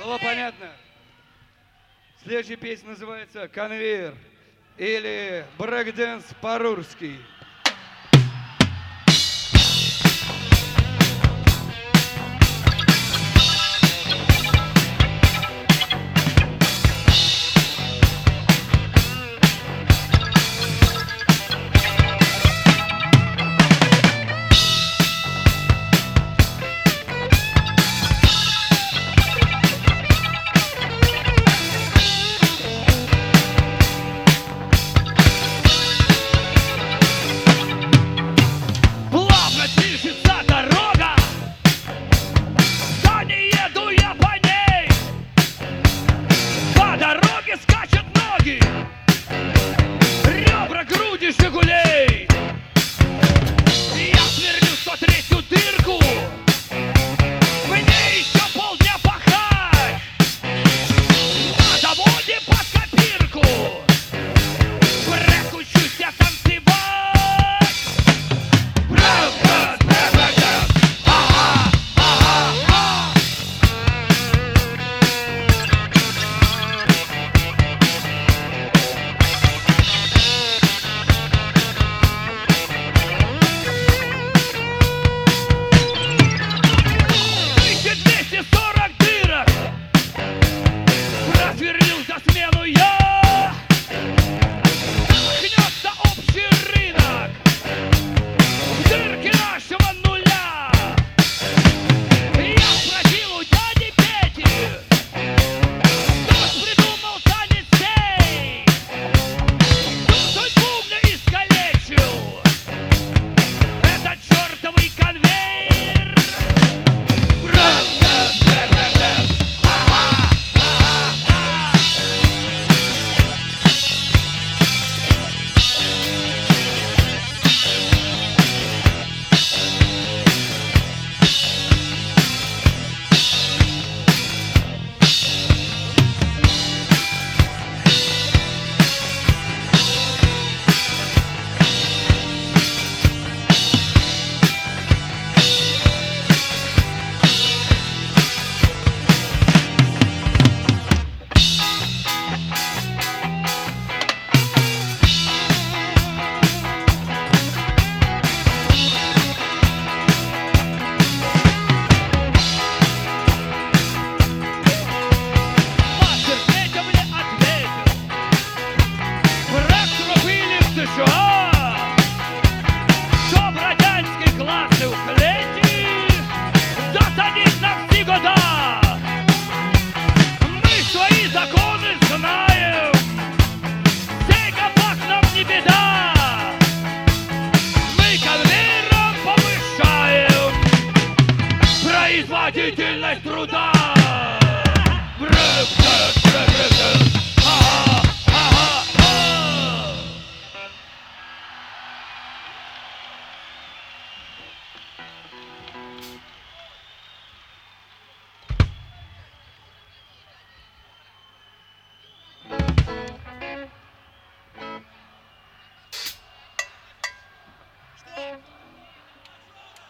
Было понятно? Следующая песня называется «Конвейер» или «Брэкдэнс по-русски». Ребра, груди, «Жигулей». Я сверлю 103-ю дырку. Мне еще полдня пахать на заводе под копирку. Брэк, учусь я танцевать. Брэк, брэк, брэк, брэк, брэк. Ага, ага, ага. Просверлил за смену я. Гнется общий рынок в дырке нашего нуля. Я спросил у дяди Пети, кто придумал танец сей. Судьбу мне искалечил этот чертовый конвейер. Брэк, брэк, брэк, брэк, брэк. Чтоб радянський класс уклеить, засадить на все года. Мы свои законы знаем, сей кабак нам не беда. Мы конвейером повышаем производительность труда. Брэк, брэк, брэк, брэк.